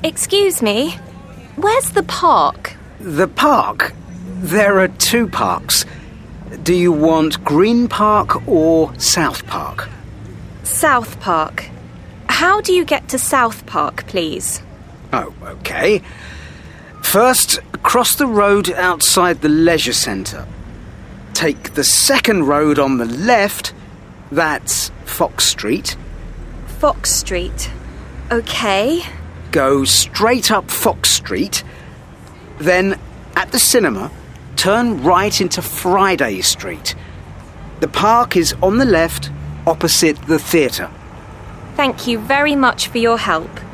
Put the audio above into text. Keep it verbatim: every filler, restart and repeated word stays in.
Excuse me, where's the park? The park? There are two parks. Do you want Green Park or South Park? South Park. How do you get to South Park, please? Oh, OK. First, cross the road outside the leisure centre. Take the second road on the left. That's Fox Street. Fox Street. OK. Go straight up Fox Street. Then, at the cinema, turn right into Friday Street. The park is on the left, opposite the theatre. Thank you very much for your help.